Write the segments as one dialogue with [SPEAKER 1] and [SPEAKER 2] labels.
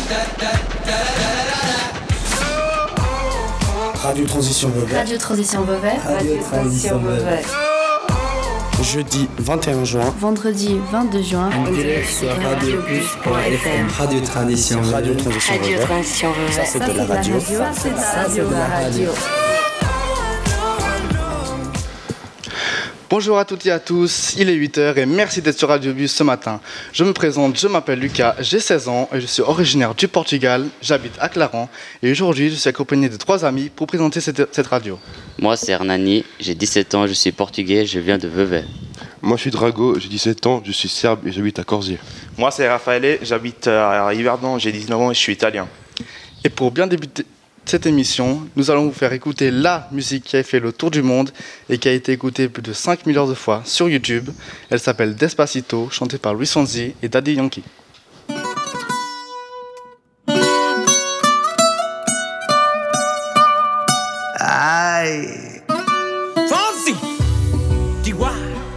[SPEAKER 1] Radio Transition Beauvais.
[SPEAKER 2] Radio Transition Beauvais.
[SPEAKER 1] Radio Transition Beauvais. Jeudi 21 juin.
[SPEAKER 2] Vendredi 22 juin.
[SPEAKER 1] En direct sur radiobus.fm. Radio Transition Beauvais. Radio Transition Beauvais. Ça c'est de la radio.
[SPEAKER 2] Ça c'est de la radio.
[SPEAKER 3] Bonjour à toutes et à tous, il est 8h et merci d'être sur Radio Bus ce matin. Je me présente, je m'appelle Lucas, j'ai 16 ans et je suis originaire du Portugal, j'habite à Clarens et aujourd'hui je suis accompagné de 3 amis pour présenter cette radio.
[SPEAKER 4] Moi c'est Hernani, j'ai 17 ans, je suis portugais, je viens de Vevey.
[SPEAKER 5] Moi je suis Drago, j'ai 17 ans, je suis serbe et j'habite à Corsier.
[SPEAKER 6] Moi c'est Raffaele, j'habite à Yverdon, j'ai 19 ans et je suis italien.
[SPEAKER 3] Et pour bien débuter cette émission, nous allons vous faire écouter la musique qui a fait le tour du monde et qui a été écoutée plus de 5 milliards de fois sur YouTube. Elle s'appelle Despacito, chantée par Luis Fonsi et Daddy Yankee.
[SPEAKER 7] Ay. Fonsi, Chihuahua.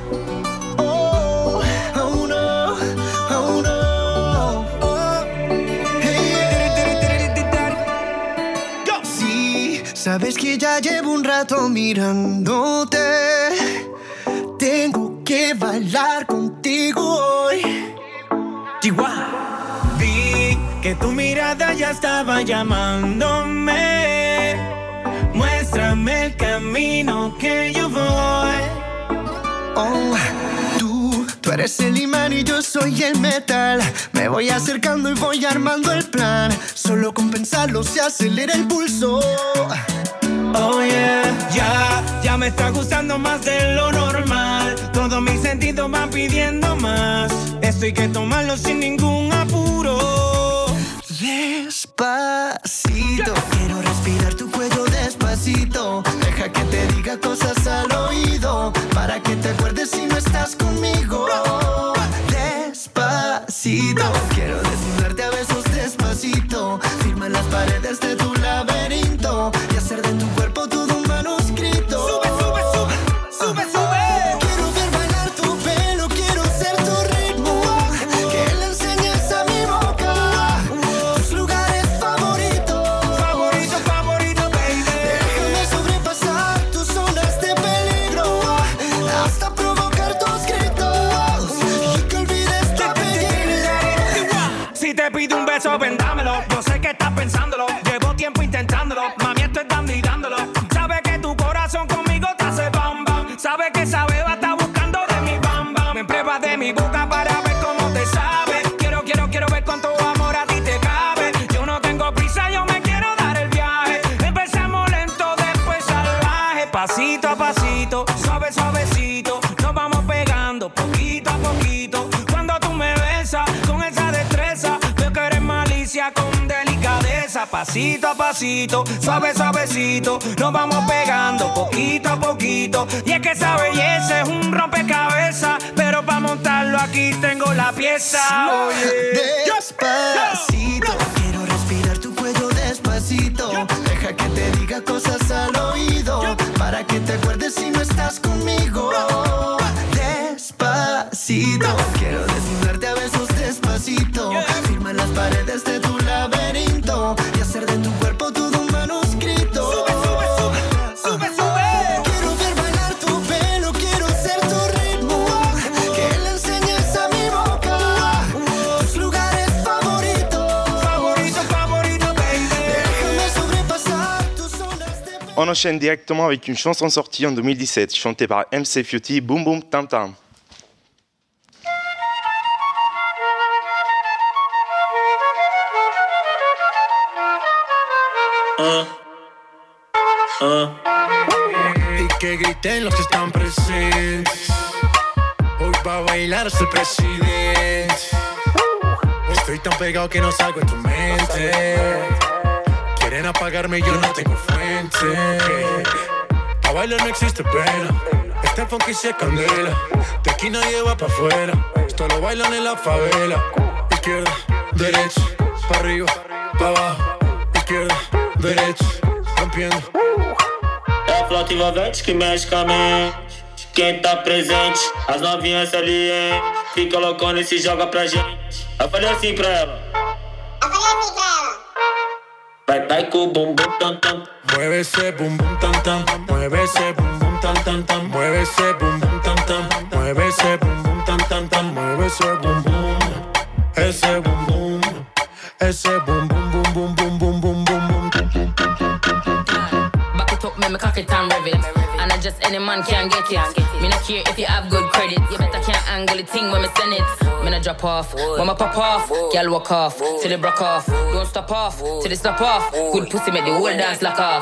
[SPEAKER 7] Oh, oh no, oh no. Oh. Hey. Go. Sí, sabes que ya llevo un rato mirándote. Tengo que bailar contigo hoy. Chihuahua. Vi que tu mirada ya estaba llamándome. Muéstrame el camino que yo voy. Oh, tú eres el imán y yo soy el metal. Me voy acercando y voy armando el plan. Solo con pensarlo se acelera el pulso. Oh yeah, ya me está gustando más de lo normal. Todos mis sentidos van pidiendo más. Esto hay que tomarlo sin ningún apuro. Despacito, quiero respirar tu cuello despacito. Deja que te diga cosas al oído, para que te acuerdes si no estás conmigo. Despacito, quiero desnudarte a besos despacito. Firma en las paredes de tu laberinto y hacer de tu cuerpo todo un manuscrito. Sube, sube, sube, sube, sube. Quiero ver bailar tu pelo, quiero ser tu ritmo. Que le enseñes a mi boca tus lugares favoritos. Favorito, favorito, baby. Déjame sobrepasar tus zonas de peligro hasta provocar tus gritos y que olvides tu apellido. Si te pido un beso, vendámelo. Yo sé que estás pensándolo. Llevo tiempo intentándolo. Mami, estoy dando y dándolo. Sabes que tu corazón conmigo te hace bam bam. Sabes que esa beba está buscando de mi bam bam. Me pruebas de mi boca para ver cómo te sabe. Quiero ver cuánto amor a ti te cabe. Yo no tengo prisa, yo me quiero dar el viaje. Empezamos lento, después salvaje. Pasito a pasito, suave, suavecito. Nos vamos pegando poquito a poquito. Cuando tú me besas con esa destreza, veo que eres malicia con delicadeza. Pasito a pasito, suave, suavecito. Nos vamos pegando poquito a poquito. Y es que esa belleza es un rompecabezas, pero para montarlo aquí tengo la pieza. Oye, despacito, quiero respirar tu cuello despacito. Deja que te diga cosas al oído, para que te acuerdes si no estás conmigo. Despacito, quiero desnudarte a besos despacito. Firma en las paredes de tu laberinto y hacer de tu cuerpo todo un manuscrito. Sube, sube, sube, sube, sube. Quiero ver bailar tu pelo, quiero ser tu ritmo. Que le enseñes a mi boca tus lugares favoritos. Favorito, favorito, baby. Déjame sobrepasar tus zonas de...
[SPEAKER 6] On enchaîne directement avec une chanson sortie en 2017, chantée par MC Fiotti, Boom Boom Tam Tam.
[SPEAKER 7] Y que griten los que están presentes. Hoy va a bailar hasta el presidente. Estoy tan pegado que no salgo en tu mente. Quieren apagarme y yo no tengo fuente. A bailar no existe pena. Este funky se candela. De aquí nadie va pa' afuera. Esto lo bailan en la favela. Izquierda, derecha, pa' arriba, pa' abajo. Izquierda, derecha, rompiendo.
[SPEAKER 8] É a flauta envolvente que mexe com a mente. Quem tá presente, as novinhas salientes. Fica loucona e se joga pra gente. Eu falei assim pra ela. Baiko boom boom tam tam.
[SPEAKER 9] Mueve ese boom boom tam tam. Mueve ese boom boom tam tam tam. Mueve ese boom boom tam tam. Mueve ese boom boom tam tam tam. Mueve ese boom boom. Ese boom boom. Ese boom boom boom boom boom boom boom boom boom.
[SPEAKER 10] Back it up, make me cock it and rev it. And I just any man can get it. Me not care if you have good credit. You better can't angle the thing when me send it. Me not drop off, when me pop off. Girl walk off, till it broke off. Don't stop off, till it stop off. Good pussy make the whole dance lock off.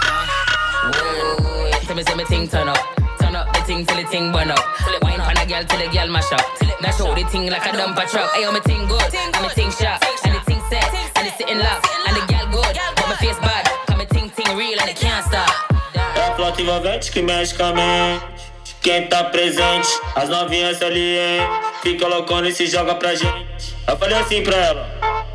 [SPEAKER 10] Tell me say me thing turn up. Turn up the thing till the thing burn up. Wine pan a girl till the girl mash up. That show the thing like a dumper truck. Ayo me thing good, and me thing sharp. And the thing set, and it's sitting lock. And the girl good, but my face bad. Cause me thing real and it can't stop.
[SPEAKER 8] É a flauta envolvente que mexe com a mente. Quem tá presente, as novinhas ali, hein? Fica loucona e se joga pra gente. Eu falei assim pra ela.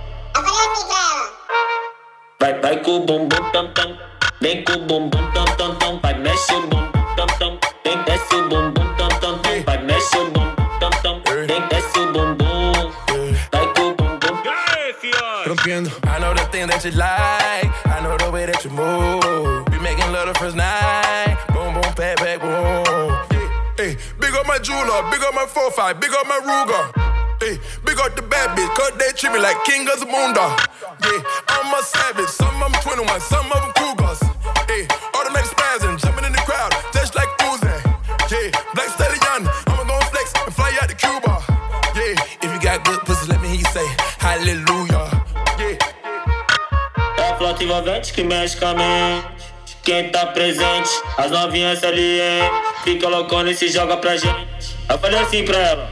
[SPEAKER 8] Vai com o bumbum tam tam. Vem com o bumbum tam tam tam. Vai mexe o bumbum tam tam. Vem desce o bumbum tam tam tam. Vai mexe o bumbum tam tam. Vem desce o bumbum. Vai com o bumbum.
[SPEAKER 9] Rompiendo. I know the thing that you like. I know the way that you move. We making love the first night. Boom boom pat pat boom. Hey, big up my jeweler, big up my 4-5, big up my Ruger. Hey, big up the bad bitch, cause they treat me like king of the moondog. Yeah, I'm a savage, some of them 21, some of them cougars. Hey, automatic spasm, jumping in the crowd, just like Uzi. Yeah, Black Stallion, I'ma go flex and fly out to Cuba. Yeah, if you got good pussy, let me hear you say hallelujah. Yeah.
[SPEAKER 8] É a flauta envolvente que mexe com a mente. Quem tá presente, as novinhas ali, hein? Fica loucona e se joga pra gente. Eu falei assim pra ela.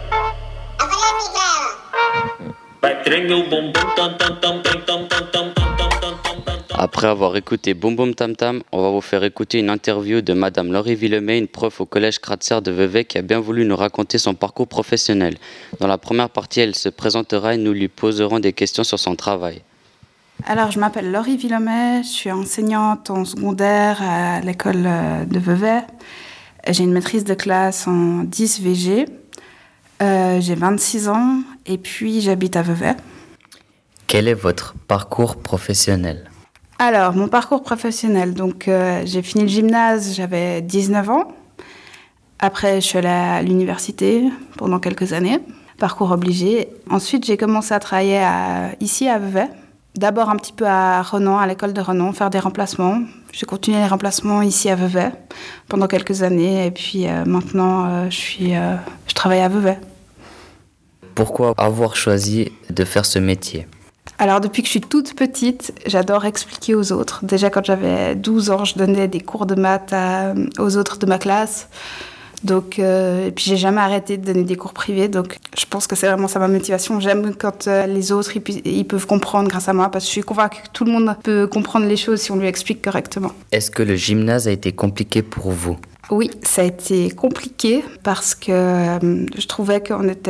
[SPEAKER 8] Vai tremer o bumbum tam tam tam tam tam tam tam tam tam tam tam.
[SPEAKER 4] Après avoir écouté Boum Boum Tam Tam, on va vous faire écouter une interview de Madame Laurie Villemay, une prof au collège Kratzer de Vevey qui a bien voulu nous raconter son parcours professionnel. Dans la première partie, elle se présentera et nous lui poserons des questions sur son travail.
[SPEAKER 11] Alors, je m'appelle Laurie Villemay, je suis enseignante en secondaire à l'école de Vevey. J'ai une maîtrise de classe en 10 VG. J'ai 26 ans et puis j'habite à Vevey.
[SPEAKER 12] Quel est votre parcours professionnel ?
[SPEAKER 11] Alors, mon parcours professionnel, donc j'ai fini le gymnase, j'avais 19 ans. Après, je suis allée à l'université pendant quelques années, parcours obligé. Ensuite, j'ai commencé à travailler ici à Vevey. D'abord un petit peu à Renan, à l'école de Renan, faire des remplacements. J'ai continué les remplacements ici à Vevey pendant quelques années et puis maintenant je travaille à Vevey.
[SPEAKER 12] Pourquoi avoir choisi de faire ce métier ?
[SPEAKER 11] Alors depuis que je suis toute petite, j'adore expliquer aux autres. Déjà quand j'avais 12 ans, je donnais des cours de maths aux autres de ma classe. Donc, et puis j'ai jamais arrêté de donner des cours privés, donc je pense que c'est vraiment ça ma motivation. J'aime quand les autres ils peuvent comprendre grâce à moi, parce que je suis convaincue que tout le monde peut comprendre les choses si on lui explique correctement.
[SPEAKER 12] Est-ce que le gymnase a été compliqué pour vous ?
[SPEAKER 11] Oui, ça a été compliqué parce que je trouvais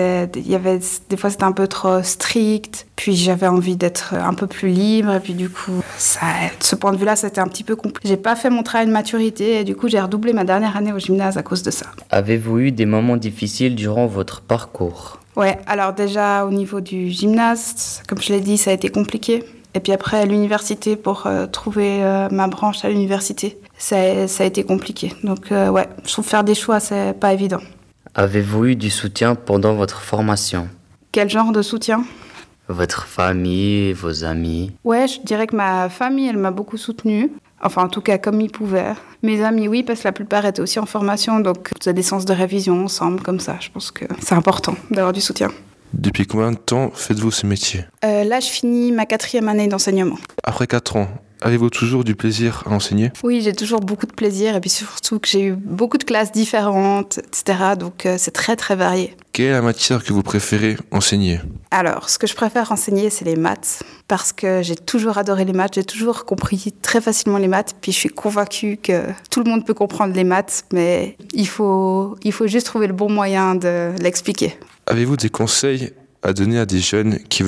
[SPEAKER 11] des fois c'était un peu trop strict, puis j'avais envie d'être un peu plus libre, et puis du coup, de ce point de vue-là, c'était un petit peu compliqué. J'ai pas fait mon travail de maturité, et du coup, j'ai redoublé ma dernière année au gymnase à cause de ça.
[SPEAKER 12] Avez-vous eu des moments difficiles durant votre parcours ?
[SPEAKER 11] Ouais, alors déjà au niveau du gymnase, comme je l'ai dit, ça a été compliqué. Et puis après, à l'université, pour trouver ma branche à l'université, ça a été compliqué. Donc ouais, je trouve faire des choix, c'est pas évident.
[SPEAKER 12] Avez-vous eu du soutien pendant votre formation ?
[SPEAKER 11] Quel genre de soutien ?
[SPEAKER 12] Votre famille, vos amis ?
[SPEAKER 11] Ouais, je dirais que ma famille, elle m'a beaucoup soutenue. Enfin, en tout cas, comme ils pouvaient. Mes amis, oui, parce que la plupart étaient aussi en formation. Donc, on faisait des séances de révision ensemble, comme ça. Je pense que c'est important d'avoir du soutien.
[SPEAKER 5] Depuis combien de temps faites-vous ce métier ?
[SPEAKER 11] Là, je finis ma 4e année d'enseignement.
[SPEAKER 5] Après 4 ans, avez-vous toujours du plaisir à enseigner ?
[SPEAKER 11] Oui, j'ai toujours beaucoup de plaisir et puis surtout que j'ai eu beaucoup de classes différentes, etc. Donc c'est très très varié.
[SPEAKER 5] Quelle est la matière que vous préférez enseigner ?
[SPEAKER 11] Alors, ce que je préfère enseigner, c'est les maths parce que j'ai toujours adoré les maths, j'ai toujours compris très facilement les maths, puis je suis convaincue que tout le monde peut comprendre les maths, mais il faut juste trouver le bon moyen de l'expliquer.
[SPEAKER 5] Avez-vous des conseils à donner à des jeunes qui veulent enseigner ?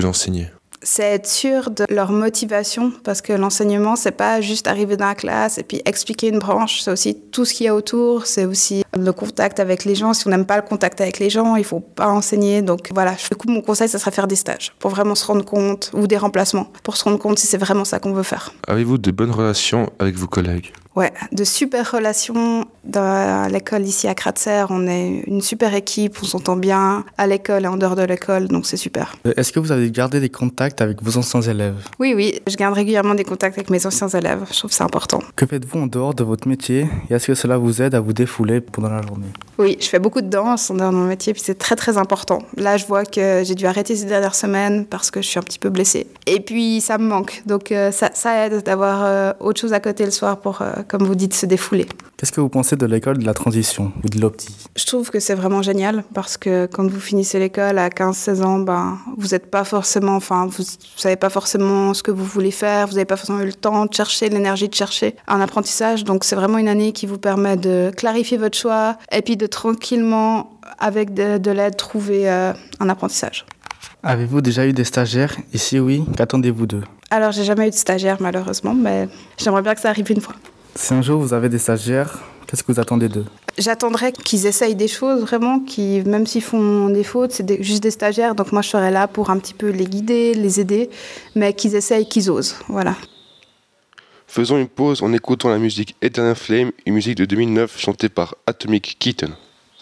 [SPEAKER 11] c'est être sûr de leur motivation, parce que l'enseignement, c'est pas juste arriver dans la classe et puis expliquer une branche, c'est aussi tout ce qu'il y a autour, c'est aussi le contact avec les gens. Si on n'aime pas le contact avec les gens, il faut pas enseigner. Donc voilà, du coup, mon conseil, ça serait faire des stages pour vraiment se rendre compte, ou des remplacements, pour se rendre compte si c'est vraiment ça qu'on veut faire.
[SPEAKER 5] Avez-vous de bonnes relations avec vos collègues ?
[SPEAKER 11] Ouais, de super relations. Dans l'école ici à Kratzer, on est une super équipe, on s'entend bien à l'école et en dehors de l'école, donc c'est super.
[SPEAKER 3] Est-ce que vous avez gardé des contacts avec vos anciens élèves ?
[SPEAKER 11] Oui, je garde régulièrement des contacts avec mes anciens élèves, je trouve que c'est important.
[SPEAKER 3] Que faites-vous en dehors de votre métier et est-ce que cela vous aide à vous défouler pendant la journée ?
[SPEAKER 11] Oui, je fais beaucoup de danse en dehors de mon métier, puis c'est très très important. Là, je vois que j'ai dû arrêter ces dernières semaines parce que je suis un petit peu blessée. Et puis, ça me manque, donc ça aide d'avoir autre chose à côté le soir pour, comme vous dites, se défouler.
[SPEAKER 3] Qu'est-ce que vous pensez de l'école de la transition ou de l'Opti ?
[SPEAKER 11] Je trouve que c'est vraiment génial parce que quand vous finissez l'école à 15-16 ans, vous n'êtes pas forcément, vous savez pas forcément ce que vous voulez faire, vous n'avez pas forcément eu le temps de chercher, l'énergie de chercher un apprentissage. Donc c'est vraiment une année qui vous permet de clarifier votre choix et puis de tranquillement, avec de l'aide, trouver un apprentissage.
[SPEAKER 3] Avez-vous déjà eu des stagiaires ? Et si oui, qu'attendez-vous d'eux ?
[SPEAKER 11] Alors j'ai jamais eu de stagiaire malheureusement, mais j'aimerais bien que ça arrive une fois.
[SPEAKER 3] Si un jour vous avez des stagiaires, qu'est-ce que vous attendez d'eux ?
[SPEAKER 11] J'attendrais qu'ils essayent des choses vraiment, qui, même s'ils font des fautes, c'est juste des stagiaires. Donc moi je serais là pour un petit peu les guider, les aider, mais qu'ils essayent, qu'ils osent. Voilà.
[SPEAKER 5] Faisons une pause en écoutant la musique Eternal Flame, une musique de 2009 chantée par Atomic Kitten.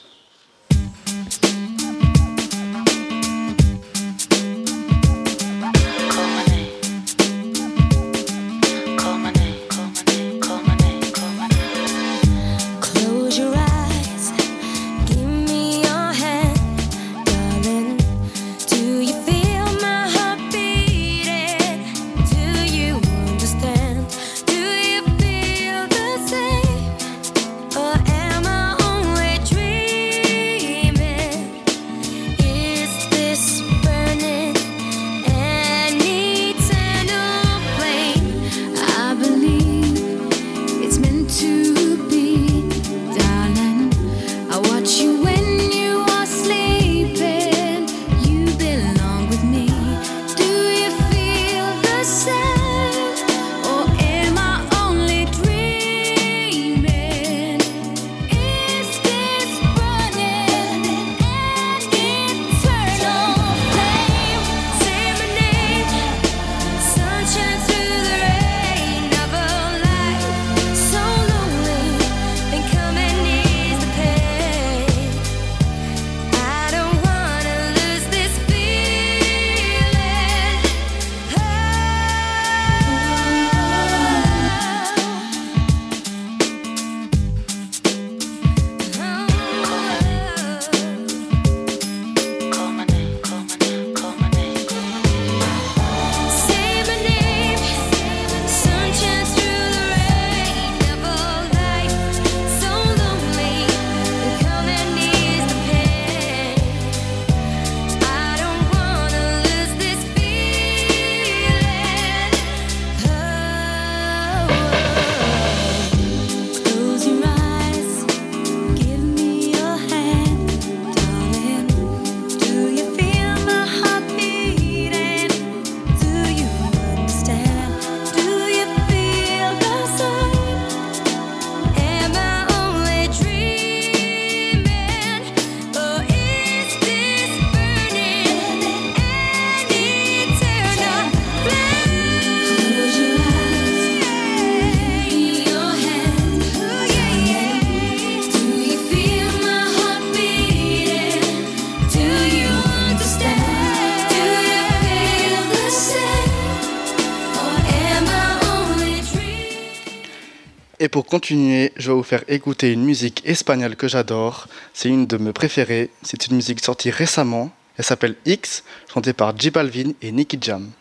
[SPEAKER 3] Et pour continuer, je vais vous faire écouter une musique espagnole que j'adore. C'est une de mes préférées. C'est une musique sortie récemment. Elle s'appelle X, chantée par J Balvin et Nicky Jam.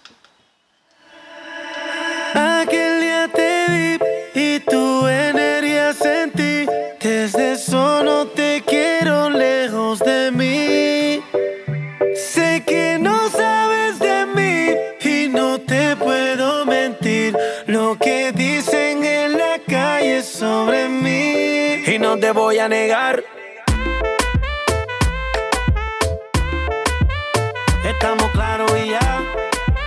[SPEAKER 13] Aquel día te vi y tu energía sentí. Desde eso no te quiero lejos de mí. Sé que no sabes de mí y no te puedo mentir. Lo que dicen en la calle sobre mí y no te voy a negar. Estamos claros y ya.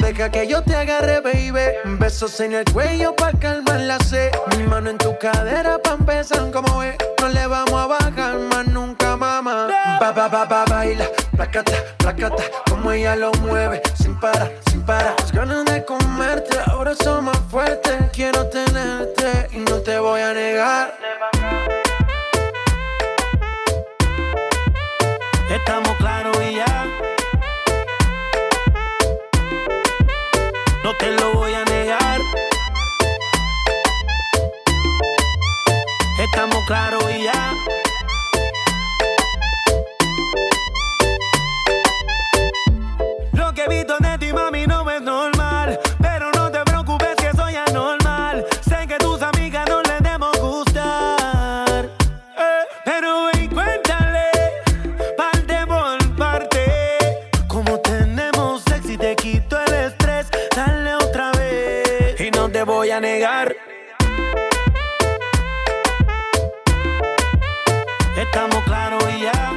[SPEAKER 13] deja que yo te agarre, baby. Besos en el cuello pa' calmar la sed. Mi mano en tu cadera pa' empezar, como ves. No le vamos a bajar más nunca, mamá. Baila, placata, placata. Como ella lo mueve, sin parar, sin parar. Las ganas de comerte, ahora son más fuertes. Quiero tenerte y no te voy a negar. Estamos claros y ya. No te lo voy a negar. Estamos claros y ya. Lo que he visto de ti, mami, no es normal. Pero no te preocupes que soy anormal. Sé que tus amigas no les debemos gustar. Pero ven, cuéntale, parte por parte. Como tenemos sexy, te quito el estrés. Dale otra vez y no te voy a negar. Estamos claros y ya.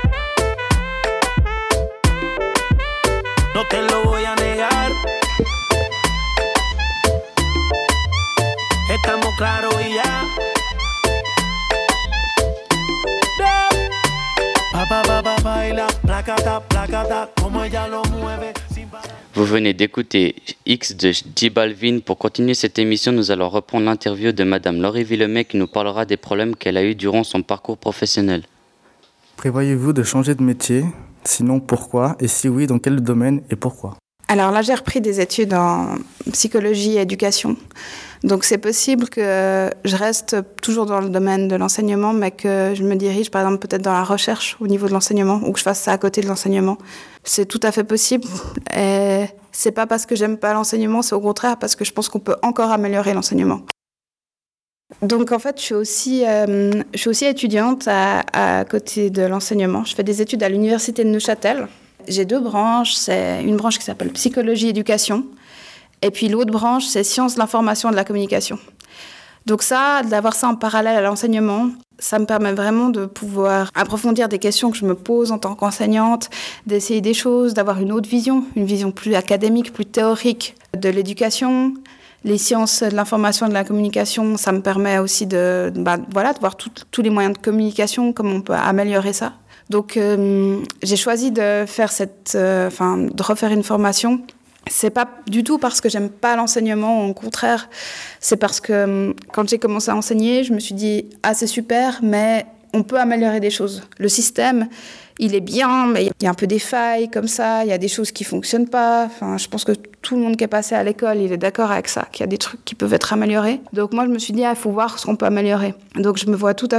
[SPEAKER 13] No te lo voy a negar. Estamos claros y ya. Baila, placata, placata, como ella lo mueve.
[SPEAKER 4] Vous venez d'écouter X de J Balvin. Pour continuer cette émission, nous allons reprendre l'interview de Madame Laurie Villemay qui nous parlera des problèmes qu'elle a eus durant son parcours professionnel.
[SPEAKER 3] Prévoyez-vous de changer de métier? Sinon, pourquoi? Et si oui, dans quel domaine et pourquoi?
[SPEAKER 11] Alors là, j'ai repris des études en psychologie et éducation. Donc c'est possible que je reste toujours dans le domaine de l'enseignement, mais que je me dirige par exemple peut-être dans la recherche au niveau de l'enseignement, ou que je fasse ça à côté de l'enseignement. C'est tout à fait possible. Et c'est pas parce que j'aime pas l'enseignement, c'est au contraire parce que je pense qu'on peut encore améliorer l'enseignement. Donc en fait, je suis aussi étudiante à côté de l'enseignement. Je fais des études à l'université de Neuchâtel. J'ai 2 branches. C'est une branche qui s'appelle psychologie éducation. Et puis l'autre branche, c'est sciences de l'information et de la communication. Donc ça, d'avoir ça en parallèle à l'enseignement, ça me permet vraiment de pouvoir approfondir des questions que je me pose en tant qu'enseignante, d'essayer des choses, d'avoir une autre vision, une vision plus académique, plus théorique de l'éducation. Les sciences de l'information et de la communication, ça me permet aussi de voir tous les moyens de communication, comment on peut améliorer ça. Donc j'ai choisi de faire de refaire une formation. C'est pas du tout parce que j'aime pas l'enseignement, au contraire, c'est parce que quand j'ai commencé à enseigner, je me suis dit « Ah, c'est super, mais on peut améliorer des choses. Le système, il est bien, mais il y a un peu des failles comme ça, il y a des choses qui fonctionnent pas. Enfin, je pense que tout le monde qui est passé à l'école, il est d'accord avec ça, qu'il y a des trucs qui peuvent être améliorés. Donc moi, je me suis dit « Ah, il faut voir ce qu'on peut améliorer. » Donc je me vois tout à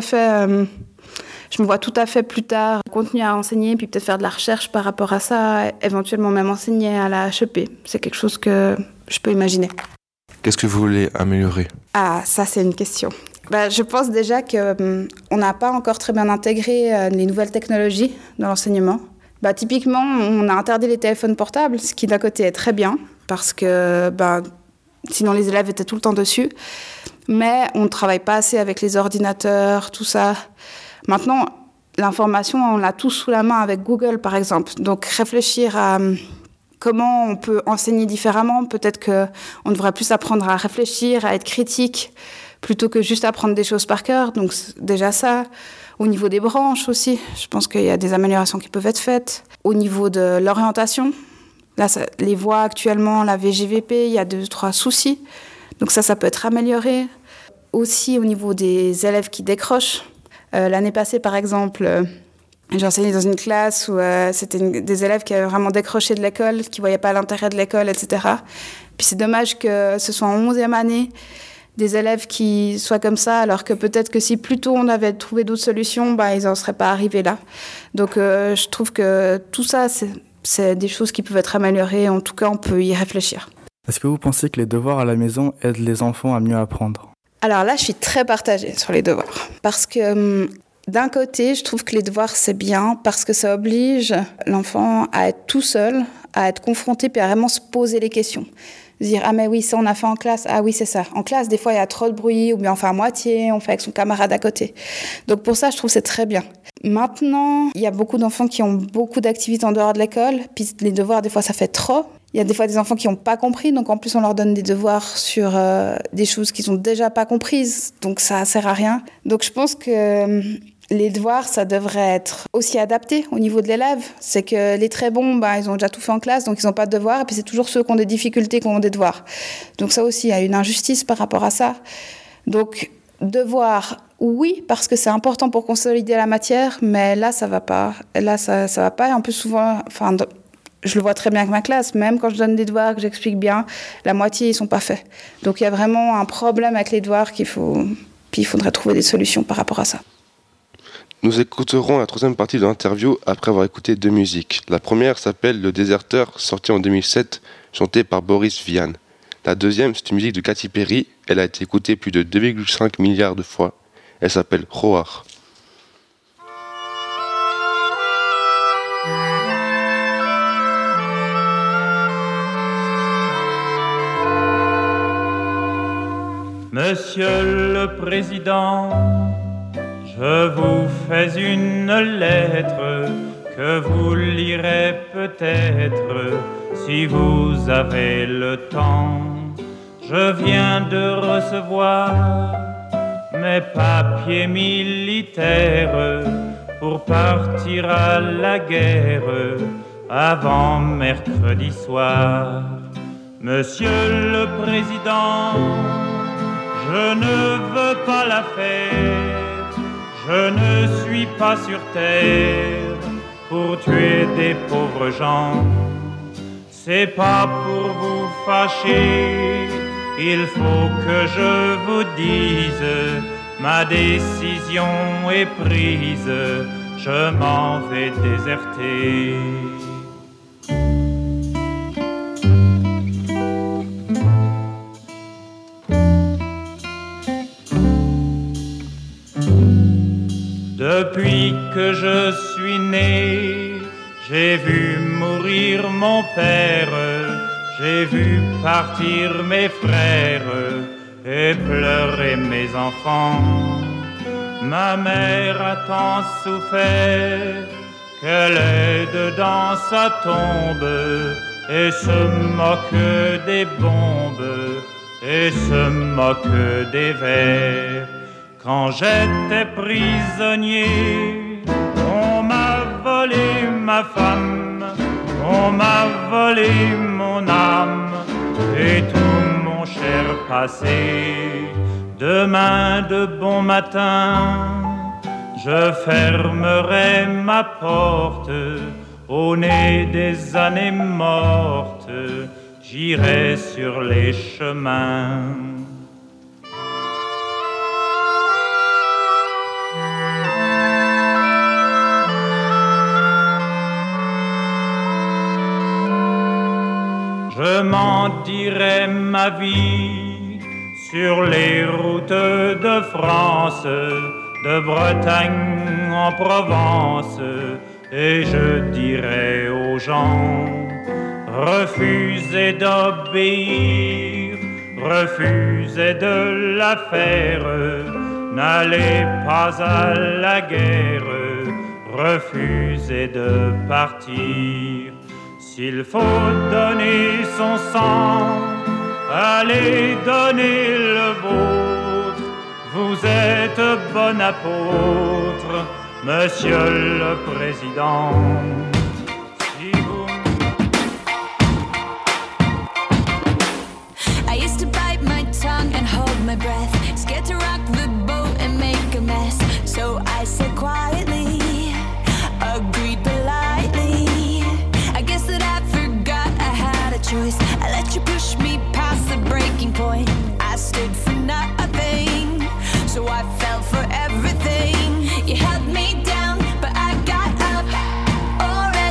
[SPEAKER 11] fait plus tard continuer à enseigner, puis peut-être faire de la recherche par rapport à ça, éventuellement même enseigner à la HEP. C'est quelque chose que je peux imaginer.
[SPEAKER 5] Qu'est-ce que vous voulez améliorer?
[SPEAKER 11] Ah, ça c'est une question. Je pense déjà qu'on n'a pas encore très bien intégré les nouvelles technologies dans l'enseignement. Typiquement, on a interdit les téléphones portables, ce qui d'un côté est très bien, parce que sinon les élèves étaient tout le temps dessus. Mais on ne travaille pas assez avec les ordinateurs, tout ça. Maintenant, l'information, on l'a tous sous la main avec Google, par exemple. Donc, réfléchir à comment on peut enseigner différemment. Peut-être qu'on devrait plus apprendre à réfléchir, à être critique, plutôt que juste apprendre des choses par cœur. Donc, déjà ça. Au niveau des branches aussi, je pense qu'il y a des améliorations qui peuvent être faites. Au niveau de l'orientation, là, les voies actuellement, la VGVP, il y a 2-3 soucis. Donc ça peut être amélioré. Aussi, au niveau des élèves qui décrochent. L'année passée, par exemple, j'ai enseigné dans une classe où c'était des élèves qui avaient vraiment décroché de l'école, qui ne voyaient pas l'intérêt de l'école, etc. Puis c'est dommage que ce soit en 11e année des élèves qui soient comme ça, alors que peut-être que si plus tôt on avait trouvé d'autres solutions, ils n'en seraient pas arrivés là. Donc je trouve que tout ça, c'est des choses qui peuvent être améliorées. En tout cas, on peut y réfléchir.
[SPEAKER 3] Est-ce que vous pensez que les devoirs à la maison aident les enfants à mieux apprendre?
[SPEAKER 11] Alors là, je suis très partagée sur les devoirs. Parce que d'un côté, je trouve que les devoirs, c'est bien parce que ça oblige l'enfant à être tout seul, à être confronté, puis à vraiment se poser les questions. Dire « Ah mais oui, ça on a fait en classe, ah oui c'est ça ». En classe, des fois, il y a trop de bruit, ou bien on fait à moitié, on fait avec son camarade à côté. Donc pour ça, je trouve que c'est très bien. Maintenant, il y a beaucoup d'enfants qui ont beaucoup d'activités en dehors de l'école, puis les devoirs, des fois, ça fait trop. Il y a des fois des enfants qui n'ont pas compris, donc en plus on leur donne des devoirs sur des choses qu'ils n'ont déjà pas comprises, donc ça ne sert à rien. Donc je pense que les devoirs, ça devrait être aussi adapté au niveau de l'élève. C'est que les très bons, ils ont déjà tout fait en classe, donc ils n'ont pas de devoirs, et puis c'est toujours ceux qui ont des difficultés qui ont des devoirs. Donc ça aussi, il y a une injustice par rapport à ça. Donc devoirs, oui, parce que c'est important pour consolider la matière, mais là, ça ne va pas. Là, ça va pas, et en plus souvent... Je le vois très bien avec ma classe, même quand je donne des devoirs, que j'explique bien, la moitié, ils ne sont pas faits. Donc il y a vraiment un problème avec les devoirs puis il faudrait trouver des solutions par rapport à ça.
[SPEAKER 5] Nous écouterons la troisième partie de l'interview après avoir écouté 2 musiques. La première s'appelle Le Déserteur, sortie en 2007, chantée par Boris Vian. La deuxième, c'est une musique de Katy Perry. Elle a été écoutée plus de 2,5 milliards de fois. Elle s'appelle Roar.
[SPEAKER 14] Monsieur le Président, je vous fais une lettre que vous lirez peut-être si vous avez le temps. Je viens de recevoir mes papiers militaires pour partir à la guerre avant mercredi soir. Monsieur le Président, je ne veux pas la faire, je ne suis pas sur terre pour tuer des pauvres gens. C'est pas pour vous fâcher, il faut que je vous dise, ma décision est prise, je m'en vais déserter. Depuis que je suis né, j'ai vu mourir mon père, j'ai vu partir mes frères et pleurer mes enfants. Ma mère a tant souffert qu'elle est dedans sa tombe et se moque des bombes et se moque des vers. Quand j'étais prisonnier, on m'a volé ma femme, on m'a volé mon âme et tout mon cher passé. Demain de bon matin, je fermerai ma porte au nez des années mortes, j'irai sur les chemins. Je m'en dirai ma vie sur les routes de France, de Bretagne en Provence, et je dirai aux gens, refusez d'obéir, refusez de la faire, n'allez pas à la guerre, refusez de partir. S'il faut donner son sang, allez donner le vôtre. Vous êtes bon apôtre, Monsieur le Président.
[SPEAKER 15] I used to bite my tongue and hold my breath, scared to rock the boat and make a mess. So I said quietly, agreed politely. I guess that I forgot I had a choice. I let you push me past the breaking point. I stood for nothing, so I fell for everything. You held me down, but I got up. Already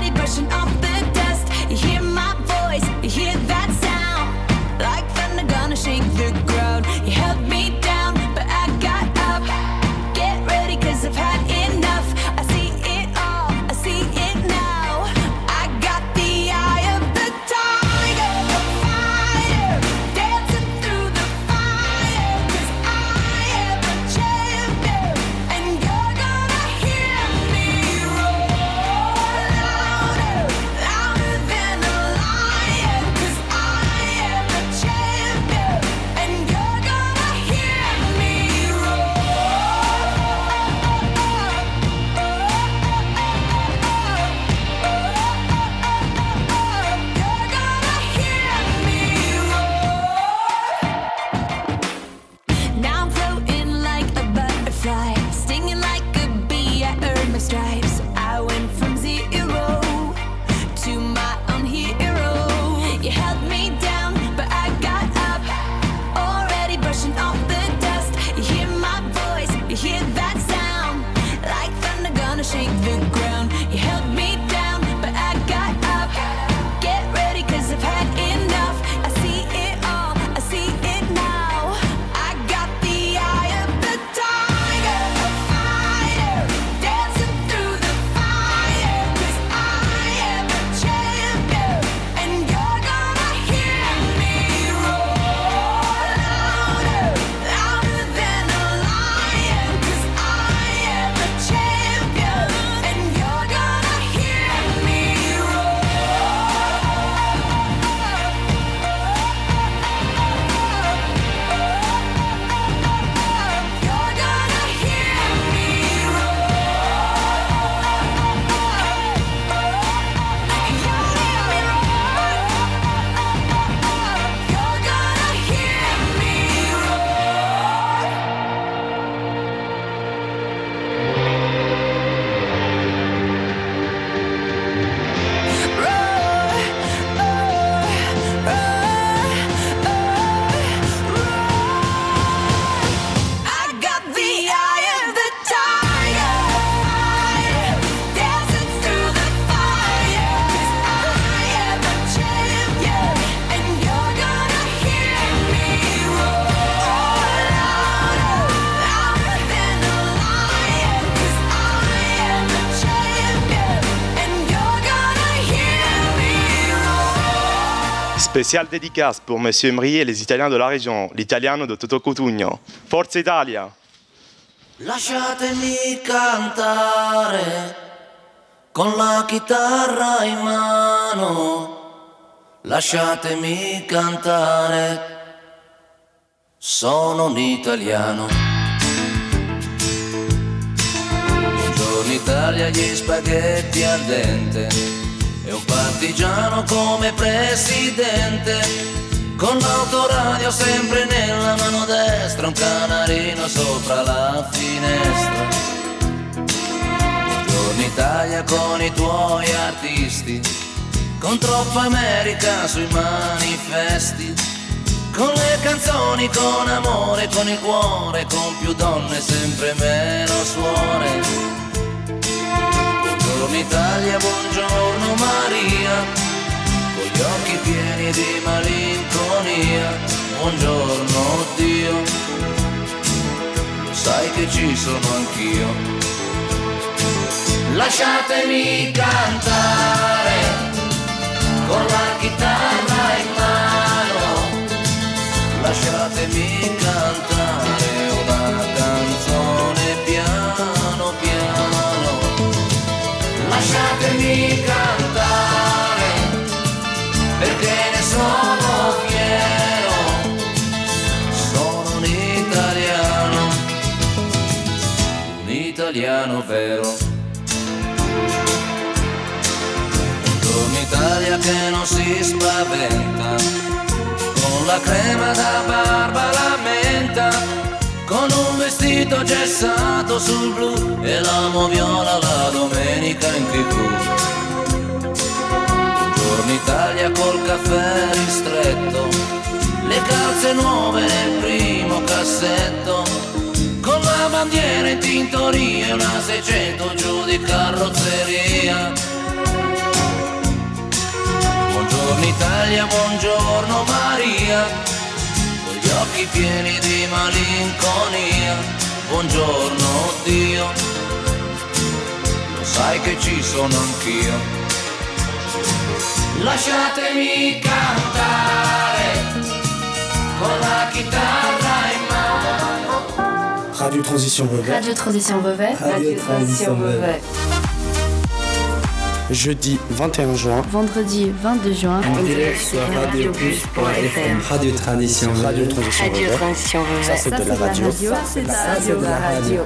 [SPEAKER 6] Spéciale dédicace pour Monsieur Emery et les Italiens de la région, l'italiano de Toto Cutugno. Forza Italia!
[SPEAKER 16] Lasciatemi cantare con la chitarra in mano, lasciatemi cantare, sono un italiano. Buongiorno Italia, gli spaghetti al dente e un partigiano come presidente, con l'autoradio sempre nella mano destra, un canarino sopra la finestra. Buongiorno Italia con i tuoi artisti, con troppa America sui manifesti, con le canzoni, con amore, con il cuore, con più donne, sempre meno suore. Buongiorno Italia, buongiorno Maria, con gli occhi pieni di malinconia, buongiorno Dio, lo sai che ci sono anch'io. Lasciatemi cantare con la chitarra in mano, lasciatemi cantare una canzone piano piano, lasciatemi cantare perché ne sono fiero, sono un italiano vero. Buongiorno Italia che non si spaventa, con la crema da barba la menta, con un vestito gessato sul blu e l'amo viola la domenica in TV. Buongiorno Italia col caffè ristretto, le calze nuove nel primo cassetto, con la bandiera in tintoria e una 600 giù di carrozzeria. Buongiorno Italia, buongiorno Maria, con gli occhi pieni di malinconia, buongiorno Dio, lo sai che ci sono anch'io. Lasciatemi cantare con la chitarra in mano.
[SPEAKER 1] Radio Transition Vevey.
[SPEAKER 2] Radio Transition Vevey.
[SPEAKER 1] Radio Transition Vevey. Jeudi 21 juin.
[SPEAKER 2] Vendredi 22 juin.
[SPEAKER 1] En direct sur radiopus.fm. Radio Transition Vevey. Radio Transition Vevey. Ça c'est de la radio.
[SPEAKER 2] Ça c'est de la radio.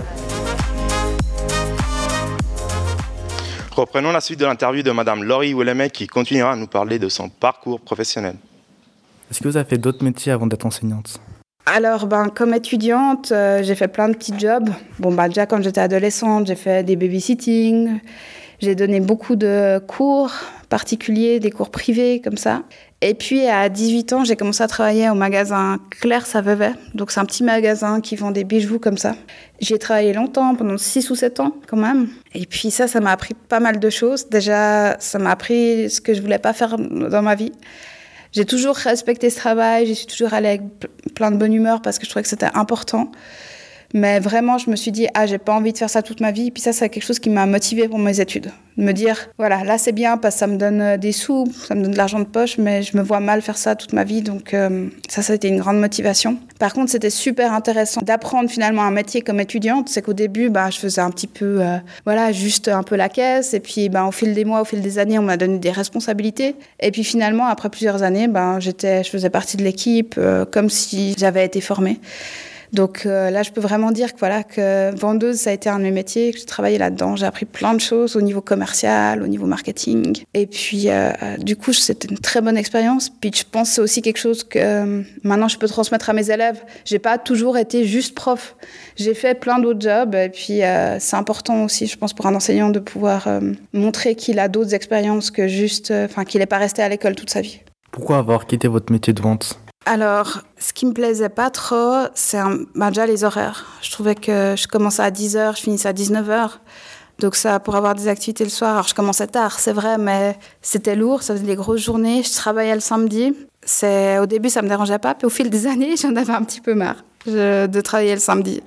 [SPEAKER 6] Reprenons la suite de l'interview de Madame Laurie Willemey qui continuera à nous parler de son parcours professionnel.
[SPEAKER 17] Est-ce que vous avez fait d'autres métiers avant d'être enseignante ?
[SPEAKER 11] Alors, comme étudiante, j'ai fait plein de petits jobs. Déjà, quand j'étais adolescente, j'ai fait des babysitting. J'ai donné beaucoup de cours particuliers, des cours privés, comme ça. Et puis, à 18 ans, j'ai commencé à travailler au magasin Claire's à Vevey. Donc, c'est un petit magasin qui vend des bijoux comme ça. J'y ai travaillé longtemps, pendant 6 ou 7 ans, quand même. Et puis ça m'a appris pas mal de choses. Déjà, ça m'a appris ce que je voulais pas faire dans ma vie. J'ai toujours respecté ce travail, j'y suis toujours allée avec plein de bonne humeur parce que je trouvais que c'était important. Mais vraiment, je me suis dit, j'ai pas envie de faire ça toute ma vie. Et puis ça, c'est quelque chose qui m'a motivée pour mes études. De me dire, voilà, là, c'est bien parce que ça me donne des sous, ça me donne de l'argent de poche, mais je me vois mal faire ça toute ma vie. Donc ça a été une grande motivation. Par contre, c'était super intéressant d'apprendre finalement un métier comme étudiante. C'est qu'au début, je faisais un petit peu, juste un peu la caisse. Et puis, au fil des mois, au fil des années, on m'a donné des responsabilités. Et puis finalement, après plusieurs années, je faisais partie de l'équipe comme si j'avais été formée. Donc là, je peux vraiment dire que vendeuse, ça a été un de mes métiers, que j'ai travaillé là-dedans. J'ai appris plein de choses au niveau commercial, au niveau marketing. Et puis, du coup, c'était une très bonne expérience. Puis je pense que c'est aussi quelque chose que maintenant, je peux transmettre à mes élèves. J'ai pas toujours été juste prof. J'ai fait plein d'autres jobs. Et puis, c'est important aussi, je pense, pour un enseignant de pouvoir montrer qu'il a d'autres expériences que juste... qu'il n'est pas resté à l'école toute sa vie.
[SPEAKER 17] Pourquoi avoir quitté votre métier de vente ?
[SPEAKER 11] Alors, ce qui me plaisait pas trop, c'est déjà les horaires. Je trouvais que je commençais à 10h, je finissais à 19h. Donc ça, pour avoir des activités le soir, alors je commençais tard, c'est vrai, mais c'était lourd, ça faisait des grosses journées. Je travaillais le samedi. Au début, ça me dérangeait pas, puis au fil des années, j'en avais un petit peu marre de travailler le samedi.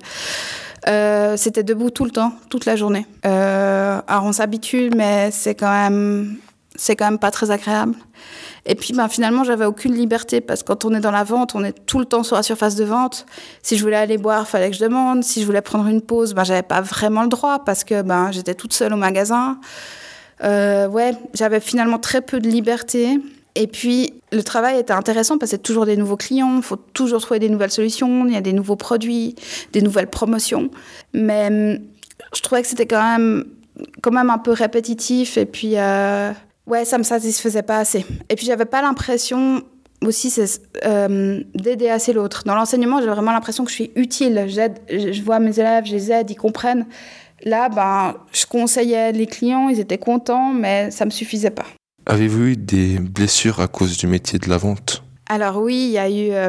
[SPEAKER 11] C'était debout tout le temps, toute la journée. Alors on s'habitue, mais c'est quand même... c'est quand même pas très agréable. Et puis finalement, j'avais aucune liberté parce que quand on est dans la vente, on est tout le temps sur la surface de vente. Si je voulais aller boire, il fallait que je demande. Si je voulais prendre une pause, j'avais pas vraiment le droit parce que j'étais toute seule au magasin. J'avais finalement très peu de liberté. Et puis, le travail était intéressant parce que c'est toujours des nouveaux clients, il faut toujours trouver des nouvelles solutions, il y a des nouveaux produits, des nouvelles promotions. Mais je trouvais que c'était quand même un peu répétitif et puis ça me satisfaisait pas assez. Et puis j'avais pas l'impression aussi d'aider assez l'autre. Dans l'enseignement, j'ai vraiment l'impression que je suis utile. Je vois mes élèves, je les aide, ils comprennent. Là, je conseillais les clients, ils étaient contents, mais ça me suffisait pas.
[SPEAKER 5] Avez-vous eu des blessures à cause du métier de la vente ?
[SPEAKER 11] Alors oui, il y a eu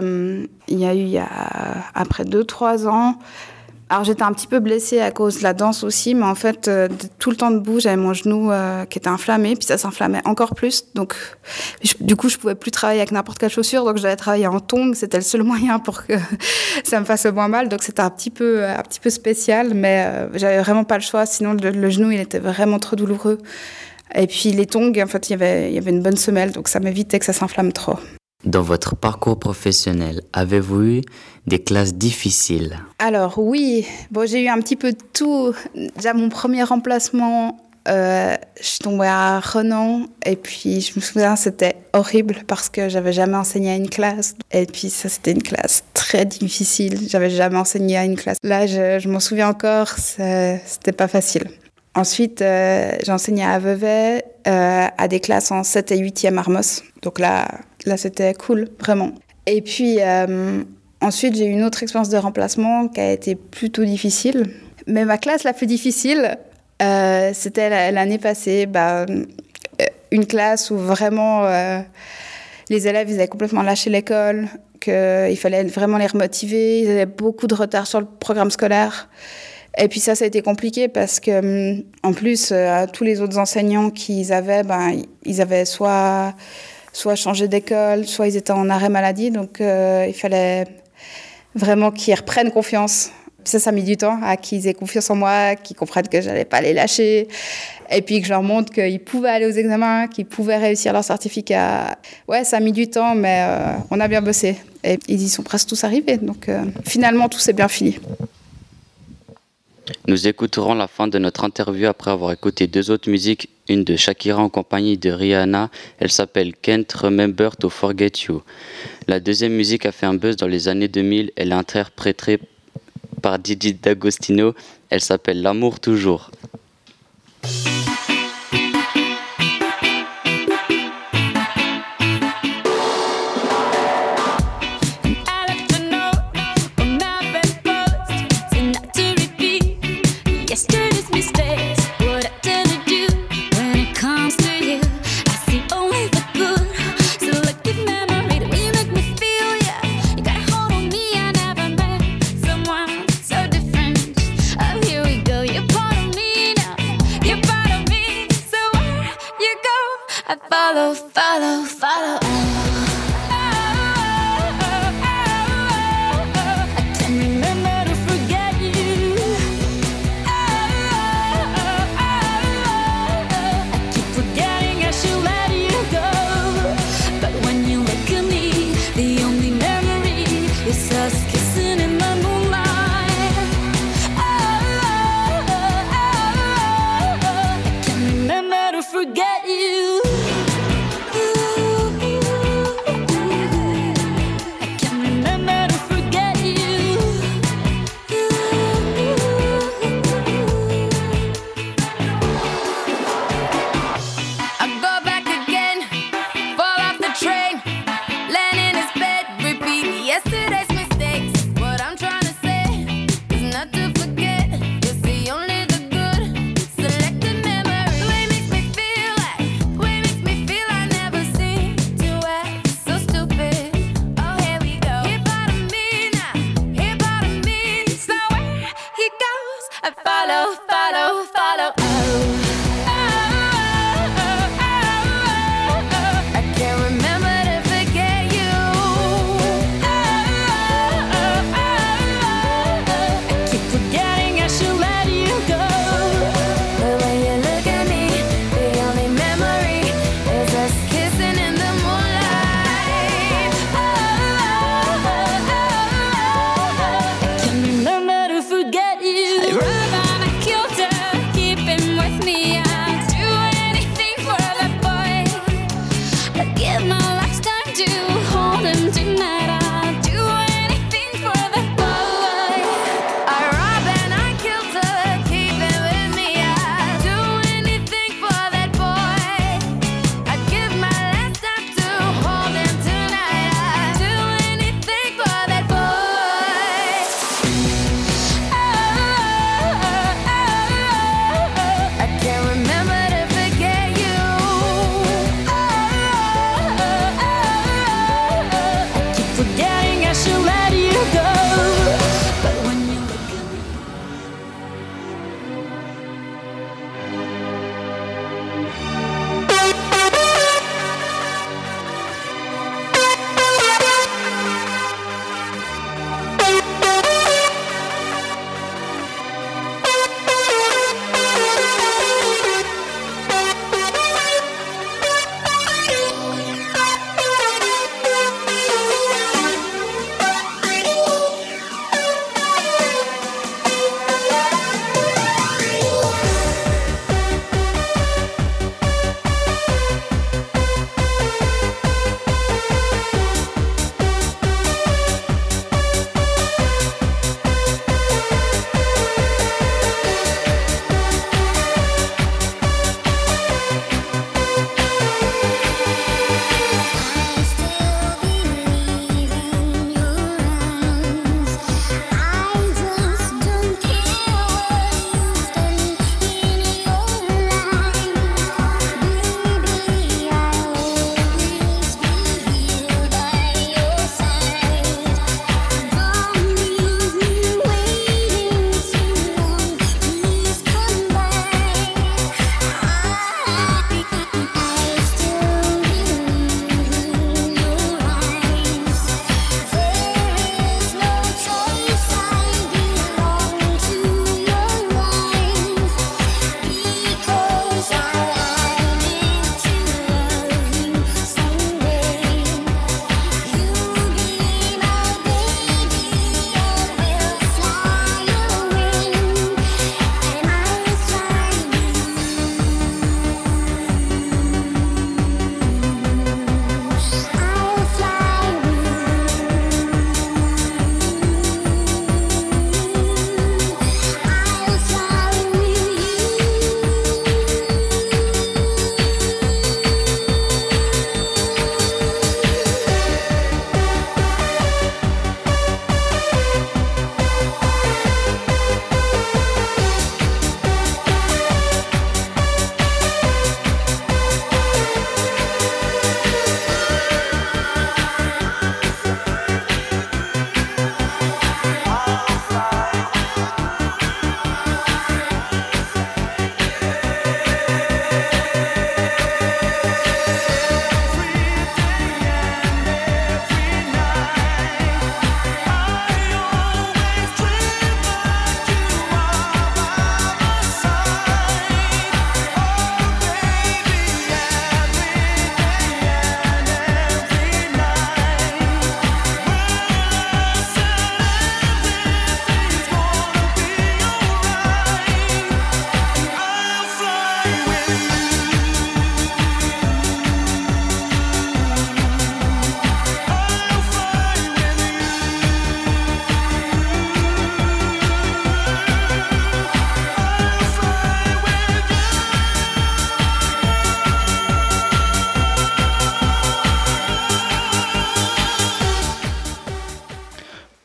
[SPEAKER 11] après 2-3 ans. Alors j'étais un petit peu blessée à cause de la danse aussi, mais en fait, tout le temps debout, j'avais mon genou qui était inflammé, puis ça s'inflammait encore plus. Donc, du coup, je pouvais plus travailler avec n'importe quelle chaussure, donc je devais travailler en tongs. C'était le seul moyen pour que ça me fasse moins mal. Donc c'était un petit peu spécial, mais j'avais vraiment pas le choix. Sinon, le genou, il était vraiment trop douloureux. Et puis les tongs, en fait, il y avait une bonne semelle, donc ça m'évitait que ça s'inflamme trop.
[SPEAKER 4] Dans votre parcours professionnel, avez-vous eu des classes difficiles ?
[SPEAKER 11] Alors oui, j'ai eu un petit peu de tout. Déjà mon premier remplacement, je suis tombée à Renan et puis je me souviens c'était horrible parce que j'avais jamais enseigné à une classe. Et puis ça c'était une classe très difficile, j'avais jamais enseigné à une classe. Là je m'en souviens encore, c'était pas facile. Ensuite, j'ai enseigné à Vevey, à des classes en 7 et 8e Armos. Donc là, c'était cool, vraiment. Et puis, ensuite, j'ai eu une autre expérience de remplacement qui a été plutôt difficile. Mais ma classe la plus difficile, c'était l'année passée. Une classe où vraiment, les élèves, ils avaient complètement lâché l'école, qu'il fallait vraiment les remotiver. Ils avaient beaucoup de retard sur le programme scolaire. Et puis ça a été compliqué parce que, en plus, tous les autres enseignants qu'ils avaient, ils avaient soit changé d'école, soit ils étaient en arrêt maladie. Donc, il fallait vraiment qu'ils reprennent confiance. Ça a mis du temps à qu'ils aient confiance en moi, qu'ils comprennent que je n'allais pas les lâcher. Et puis que je leur montre qu'ils pouvaient aller aux examens, qu'ils pouvaient réussir leur certificat. Ouais, ça a mis du temps, mais on a bien bossé. Et ils y sont presque tous arrivés. Donc, finalement, tout s'est bien fini.
[SPEAKER 4] Nous écouterons la fin de notre interview après avoir écouté 2 autres musiques, une de Shakira en compagnie de Rihanna, elle s'appelle Can't Remember to Forget You. La deuxième musique a fait un buzz dans les années 2000, elle est interprétée par Didi D'Agostino, elle s'appelle L'amour toujours.
[SPEAKER 15] You're part of me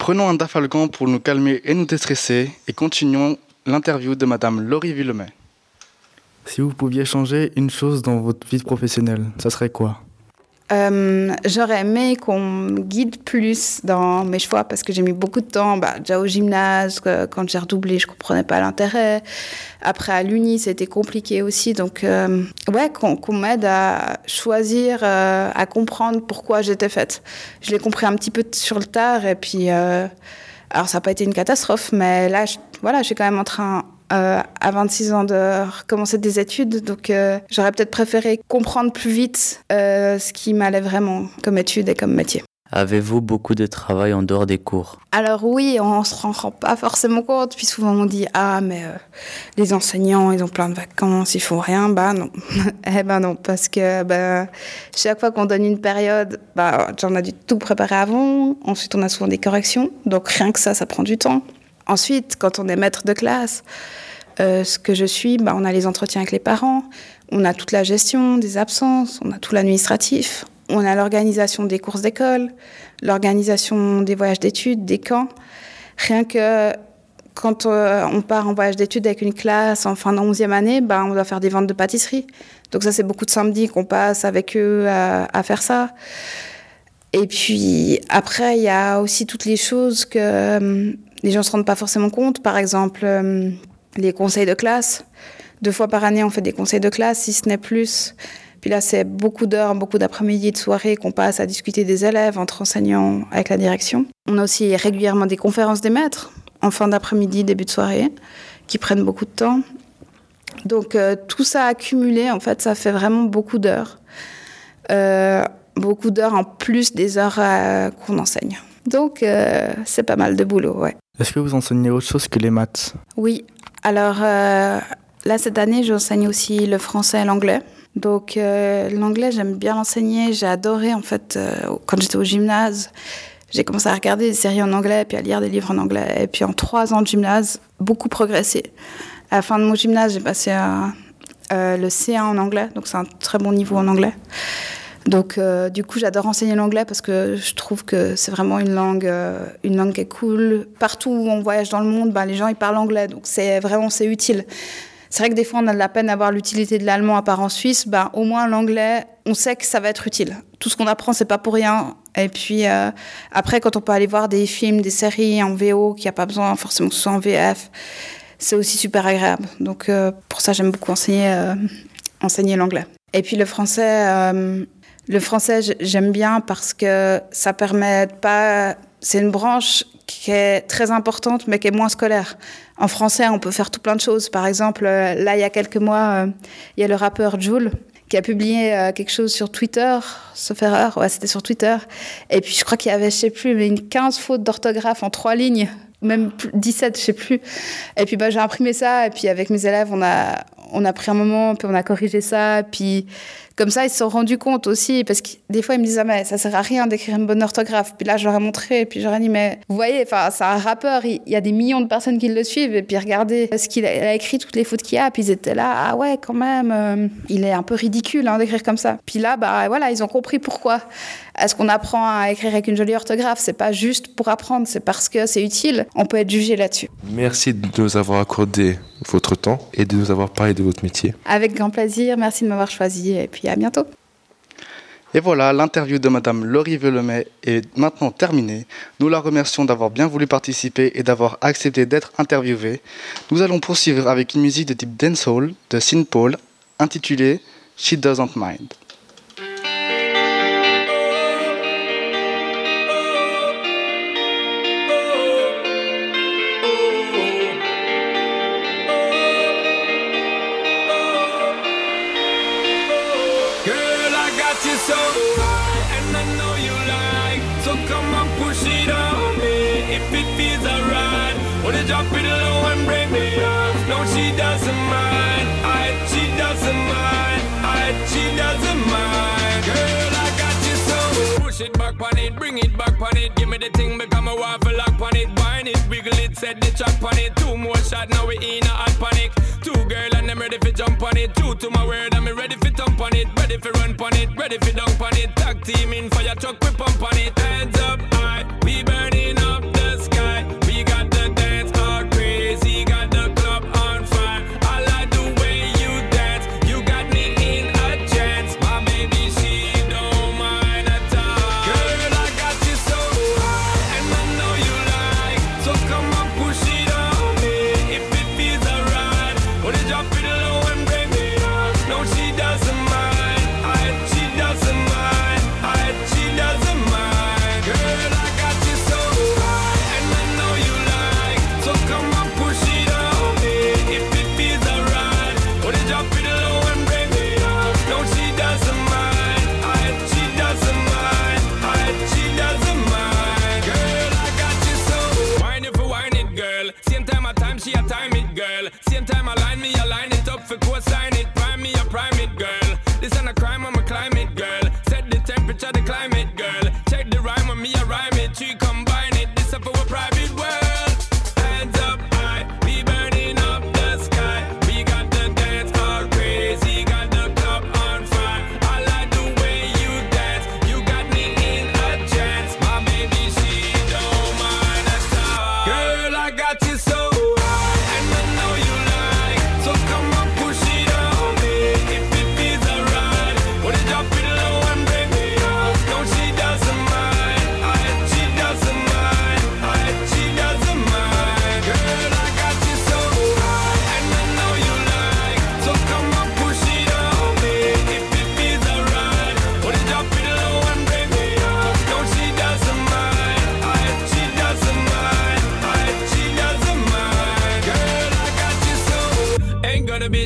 [SPEAKER 3] Prenons un dafalgan pour nous calmer et nous déstresser et continuons l'interview de Madame Laurie Villemet.
[SPEAKER 17] Si vous pouviez changer une chose dans votre vie professionnelle, ça serait quoi ?
[SPEAKER 11] J'aurais aimé qu'on me guide plus dans mes choix parce que j'ai mis beaucoup de temps déjà au gymnase, quand j'ai redoublé je comprenais pas l'intérêt, après à l'uni c'était compliqué aussi, donc qu'on m'aide à choisir, à comprendre pourquoi j'étais faite. Je l'ai compris un petit peu sur le tard et puis alors ça n'a pas été une catastrophe, mais là je suis quand même en train à 26 ans de recommencer des études, donc j'aurais peut-être préféré comprendre plus vite ce qui m'allait vraiment comme étude et comme métier.
[SPEAKER 12] Avez-vous beaucoup de travail en dehors des cours ?
[SPEAKER 11] Alors oui, on se rend pas forcément compte, puis souvent on dit « Ah, mais les enseignants, ils ont plein de vacances, ils font rien ». Bah non, non, parce que chaque fois qu'on donne une période, j'en ai dû tout préparer avant, ensuite on a souvent des corrections, donc rien que ça prend du temps. Ensuite, quand on est maître de classe, ce que je suis, on a les entretiens avec les parents, on a toute la gestion des absences, on a tout l'administratif, on a l'organisation des courses d'école, l'organisation des voyages d'études, des camps. Rien que quand on part en voyage d'études avec une classe en fin de 11e année, on doit faire des ventes de pâtisserie. Donc ça, c'est beaucoup de samedis qu'on passe avec eux à faire ça. Et puis après, il y a aussi toutes les choses que les gens ne se rendent pas forcément compte. Par exemple, les conseils de classe. 2 fois par année, on fait des conseils de classe, si ce n'est plus. Puis là, c'est beaucoup d'heures, beaucoup d'après-midi, de soirées qu'on passe à discuter des élèves, entre enseignants, avec la direction. On a aussi régulièrement des conférences des maîtres, en fin d'après-midi, début de soirée, qui prennent beaucoup de temps. Donc, tout ça accumulé, en fait, ça fait vraiment beaucoup d'heures. Beaucoup d'heures en plus des heures qu'on enseigne. Donc, c'est pas mal de boulot, ouais.
[SPEAKER 17] Est-ce que vous enseignez autre chose que les maths ?
[SPEAKER 11] Oui. Alors, là, cette année, j'enseigne aussi le français et l'anglais. Donc, l'anglais, j'aime bien l'enseigner. J'ai adoré, en fait, quand j'étais au gymnase, j'ai commencé à regarder des séries en anglais, puis à lire des livres en anglais. Et puis, en 3 ans de gymnase, beaucoup progressé. À la fin de mon gymnase, j'ai passé le C1 en anglais. Donc, c'est un très bon niveau en anglais. Donc, du coup, j'adore enseigner l'anglais parce que je trouve que c'est vraiment une langue qui est cool. Partout où on voyage dans le monde, les gens, ils parlent anglais. Donc, c'est utile. C'est vrai que des fois, on a de la peine à voir l'utilité de l'allemand à part en Suisse. Au moins, l'anglais, on sait que ça va être utile. Tout ce qu'on apprend, c'est pas pour rien. Et puis, après, quand on peut aller voir des films, des séries en VO, qu'il n'y a pas besoin forcément que ce soit en VF, c'est aussi super agréable. Donc, pour ça, j'aime beaucoup enseigner l'anglais. Et puis, le français, j'aime bien parce que ça permet de pas... C'est une branche qui est très importante, mais qui est moins scolaire. En français, on peut faire tout plein de choses. Par exemple, là, il y a quelques mois, il y a le rappeur Jul qui a publié quelque chose sur Twitter, sauf erreur, ouais, c'était sur Twitter. Et puis, je crois qu'il y avait, je sais plus, mais 15 fautes d'orthographe en 3 lignes, même 17, je sais plus. Et puis, j'ai imprimé ça, et puis avec mes élèves, on a pris un moment, puis on a corrigé ça, puis... Comme ça, ils se sont rendus compte aussi, parce que des fois, ils me disaient « mais ça sert à rien d'écrire une bonne orthographe ». Puis là, je leur ai montré, et puis j'aurais dit « mais vous voyez, c'est un rappeur, il y a des millions de personnes qui le suivent, et puis regardez ce qu'il a écrit, toutes les fautes qu'il y a ». Puis ils étaient là « ah ouais, quand même, il est un peu ridicule d'écrire comme ça ». Puis là, voilà, ils ont compris pourquoi. Est-ce qu'on apprend à écrire avec une jolie orthographe ? C'est pas juste pour apprendre, c'est parce que c'est utile. On peut être jugé là-dessus.
[SPEAKER 5] Merci de nous avoir accordé votre temps et de nous avoir parlé de votre métier.
[SPEAKER 11] Avec grand plaisir, merci de m'avoir choisi et puis à bientôt.
[SPEAKER 3] Et voilà, l'interview de Madame Laurie Villemet est maintenant terminée. Nous la remercions d'avoir bien voulu participer et d'avoir accepté d'être interviewée. Nous allons poursuivre avec une musique de type dancehall de Sean Paul intitulée She Doesn't Mind.
[SPEAKER 9] So and I know you like, so come on push it on me if it feels alright. Wanna drop it low and break me off. No, she doesn't mind. She doesn't mind. She doesn't mind. Girl, I got you so. Push it back on it, bring it back on it. Give me the thing, become a waffle lock on it. Wine it, wiggle it, set the track on it. 2 more shots, now we in a hot panic. 2 girl and I'm ready for jump on it. 2 to my word, I'm ready for thump on it. Ready for run on it, ready for dunk on it. Tag team in fire truck, we pump on it. Hands up high, we burning up the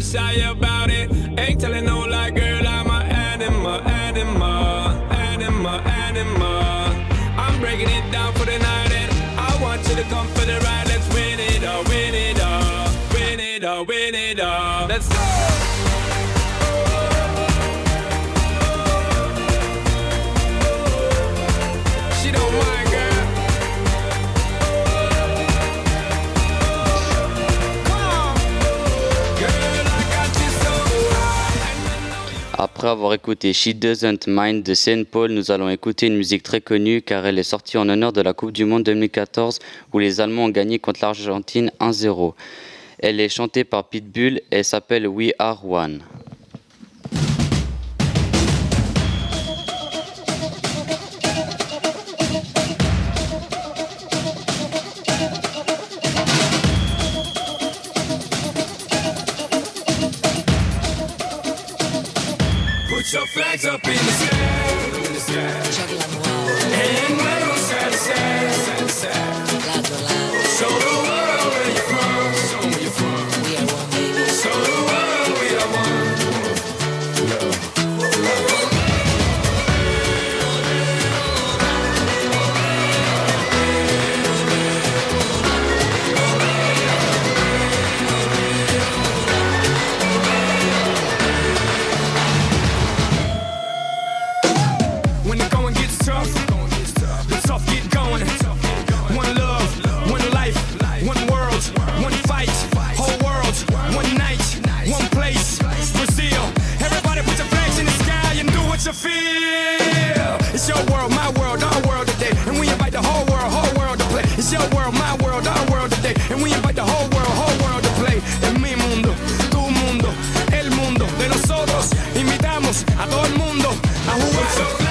[SPEAKER 9] shy about it. Ain't telling no lie, girl, I'm an animal, animal, animal, animal. I'm breaking it down for the night and I want you to come for the ride. Let's win it all, win it all, win it all, win it all. Let's go! She don't mind, girl.
[SPEAKER 4] Après avoir écouté She Doesn't Mind de Saint Paul, nous allons écouter une musique très connue car elle est sortie en honneur de la Coupe du Monde 2014 où les Allemands ont gagné contre l'Argentine 1-0. Elle est chantée par Pitbull et s'appelle We Are One.
[SPEAKER 9] Put your flags up in the sky, and wave 'em side to side, side to side. Show the world where you're from, show 'em where you're from. We are one, baby. Show the world we are one. When the going gets tough, the tough get going. One love, one life, one world, one fight, whole world, one night, one place, Brazil. Everybody put your flags in the sky and do what you feel. It's your world, my world, our world today, and we invite the whole world to play. It's your world, my world, our world today, and we invite the whole world to play. En mi mundo, tu mundo, el mundo de nosotros. Invitamos a todo el mundo a jugar.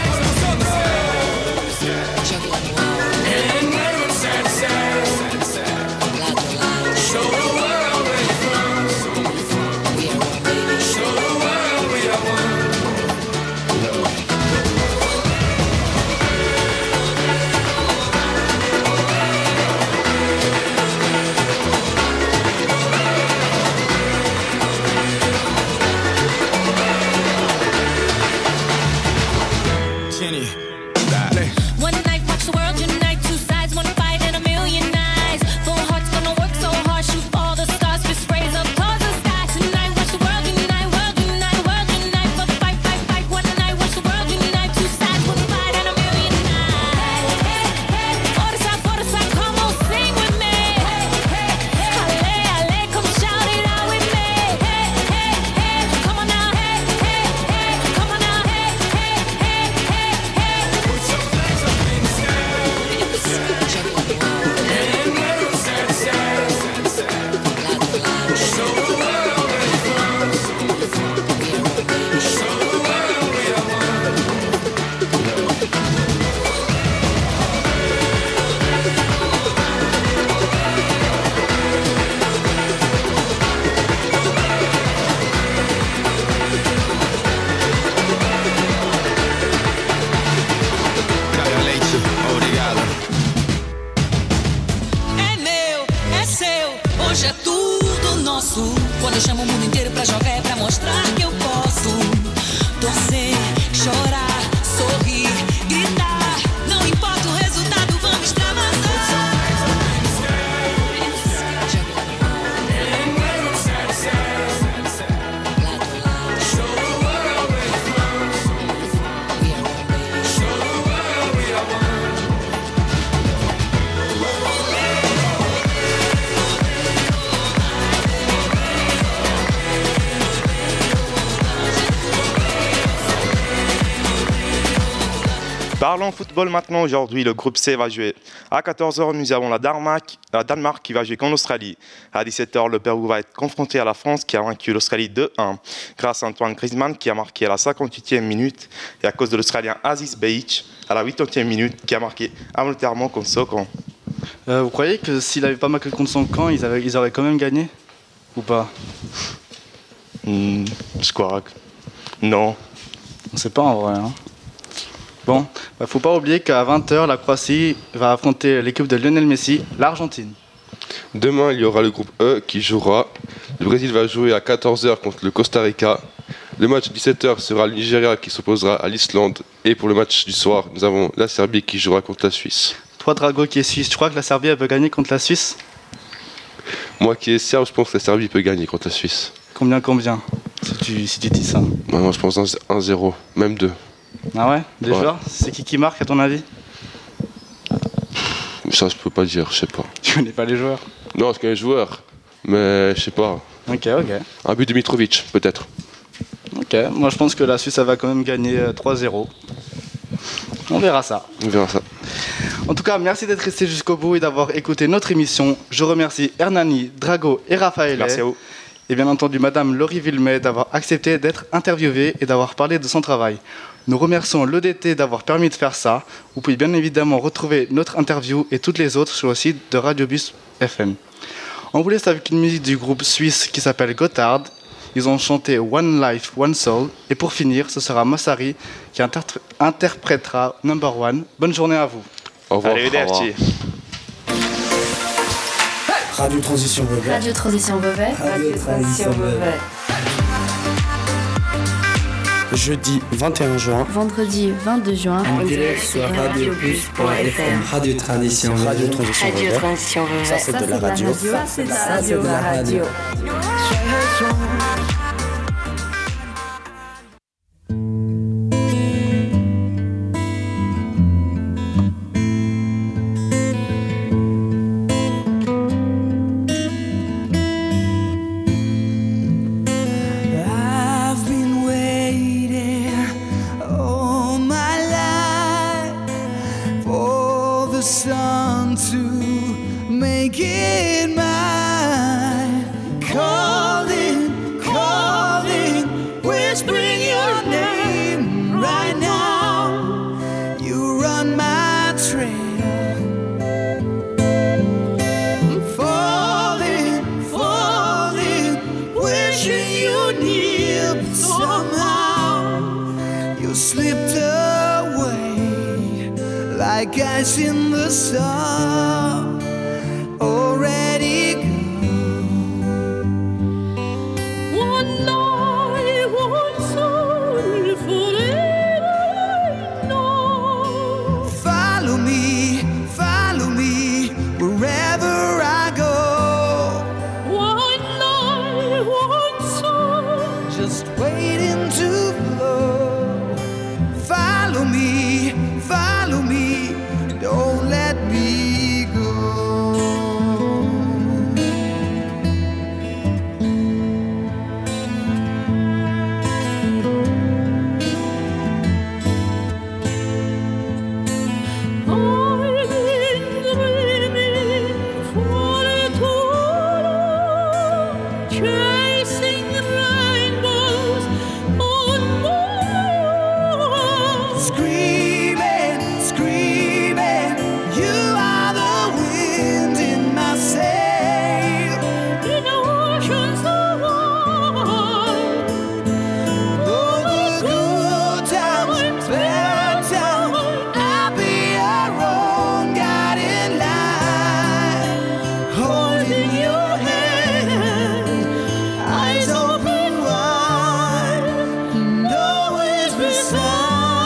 [SPEAKER 15] One night, watch the world unite. Two sides, one fight, and a million eyes. Full hearts gonna work so hard, shoot all the stars, fist raise up towards the sky. Tonight, watch the world unite, world unite, world unite. For the fight, fight, fight. One night, watch the world unite. Two sides, one fight, and a million eyes. Forza, come on, sing with me. Ale, ale, come shout it out with me. Come on now, come on now, Put your flags up in the sky. And wave 'em side to side, side to side. Show the world where you're from, show the world we are one.
[SPEAKER 9] Caio Leite, obrigado.
[SPEAKER 18] É meu, é seu, hoje é tudo nosso. Quando eu chamo o mundo inteiro pra jogar é pra mostrar que eu posso. Torcer, chorar, sorrir, gritar. Não importa o resultado, vamos extravasar.
[SPEAKER 9] And wave 'em side to side, side to side. Show the world where you're from, show the world we are one.
[SPEAKER 6] Parlons football maintenant. Aujourd'hui, le groupe C va jouer. À 14h, nous avons la Danemark qui va jouer contre l'Australie. À 17h, le Pérou va être confronté à la France qui a vaincu l'Australie 2-1 grâce à Antoine Griezmann qui a marqué à la 58e minute et à cause de l'Australien Aziz Behic à la 80e minute qui a marqué involontairement contre son camp.
[SPEAKER 3] Vous croyez que s'il n'avait pas marqué contre son camp, ils auraient quand même gagné? Ou pas?
[SPEAKER 6] Je crois que non.
[SPEAKER 3] On sait pas en vrai. Hein. Bon, faut pas oublier qu'à 20h, la Croatie va affronter l'équipe de Lionel Messi, l'Argentine.
[SPEAKER 5] Demain, il y aura le groupe E qui jouera. Le Brésil va jouer à 14h contre le Costa Rica. Le match 17h sera le Nigeria qui s'opposera à l'Islande. Et pour le match du soir, nous avons la Serbie qui jouera contre la Suisse.
[SPEAKER 3] Toi, Drago, qui est suisse, tu crois que la Serbie elle peut gagner contre la Suisse?
[SPEAKER 5] Moi qui est serbe, je pense que la Serbie peut gagner contre la Suisse.
[SPEAKER 3] Combien si tu dis ça?
[SPEAKER 5] Moi je pense 1-0, même 2.
[SPEAKER 3] Ah ouais? Des joueurs? C'est qui marque à ton avis?
[SPEAKER 5] Ça je peux pas dire, je sais pas.
[SPEAKER 3] Tu connais pas les joueurs?
[SPEAKER 5] Non, je connais les joueurs, mais je sais pas.
[SPEAKER 3] Ok.
[SPEAKER 5] Un but de Mitrovic, peut-être.
[SPEAKER 3] Ok, moi je pense que la Suisse elle va quand même gagner 3-0. On verra ça. En tout cas, merci d'être resté jusqu'au bout et d'avoir écouté notre émission. Je remercie Hernani, Drago et Raphaël.
[SPEAKER 6] Merci à vous.
[SPEAKER 3] Et bien entendu Madame Laurie Villemay d'avoir accepté d'être interviewée et d'avoir parlé de son travail. Nous remercions l'EDT d'avoir permis de faire ça. Vous pouvez bien évidemment retrouver notre interview et toutes les autres sur le site de Radiobus FM. On vous laisse avec une musique du groupe suisse qui s'appelle Gotthard. Ils ont chanté One Life, One Soul. Et pour finir, ce sera Massari qui interprétera Number One. Bonne journée à vous.
[SPEAKER 5] Au revoir.
[SPEAKER 6] Arrivederci.
[SPEAKER 1] Radio Transition Vevey.
[SPEAKER 2] Radio Transition Vevey.
[SPEAKER 1] Radio Transition Vevey. Jeudi 21 juin.
[SPEAKER 2] Vendredi 22 juin.
[SPEAKER 1] En direct sur radiobus.fm. Radio Transition Vevey. Radio Transition Vevey. Ça c'est de la radio.
[SPEAKER 2] Ça c'est de la radio.
[SPEAKER 13] Guys in the sun already gone. One night, one soul, forever no. Follow me wherever I go. One night, one soul, just waiting to flow. Follow me, don't let me go. I've been dreaming for too long, chasing rainbows on my own. Screaming. You are the wind in my sail, in oceans of wine. Oh, the good times, bad times, I'll be your own guiding light, holding your hand, eyes open wide, and always beside.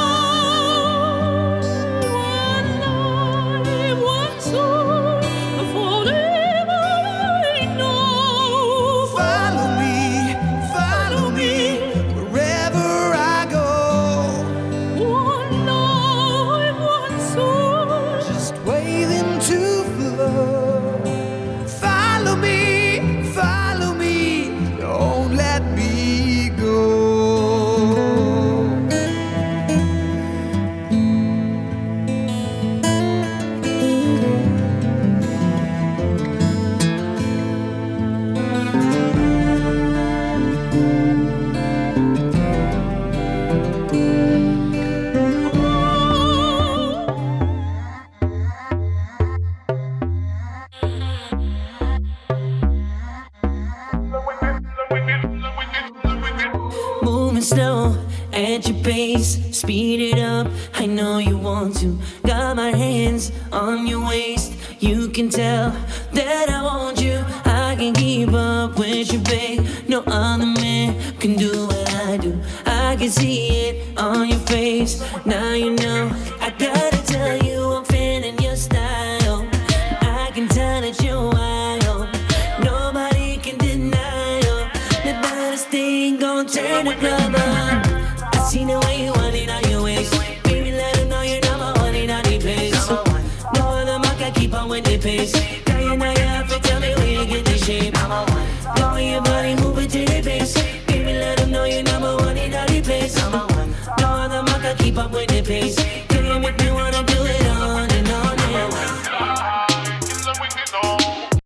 [SPEAKER 18] Slow at your pace, speed it up. I know you want to. Got my hands on your waist. You can tell that I want you. I
[SPEAKER 19] can keep up with you, babe. No other man can do what I do. I can see it on your face. Now you know. I gotta tell you, I'm feeling your style. I can tell that you're wild. Nobody can deny you. The baddest thing gon' turn the club on. I see the way you want it on your waist. Baby, let them know you're number one in all the place. No other man can keep on with the pace.